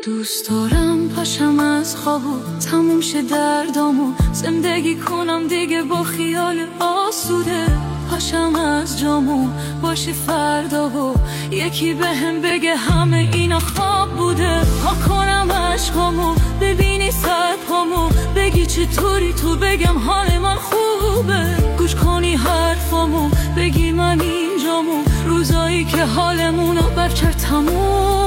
دوست دارم پاشم از خوابو تموم شه دردامو، زندگی کنم دیگه با خیال آسوده. پاشم از جامو باشی فردا و یکی بهم بگه همه اینا خواب بوده. پا کنم عشقامو ببینی سر پامو، بگی چطوری تو بگم حال من خوبه. گوش کنی حرفامو بگی من اینجامو، روزایی که حالمونو بر تموم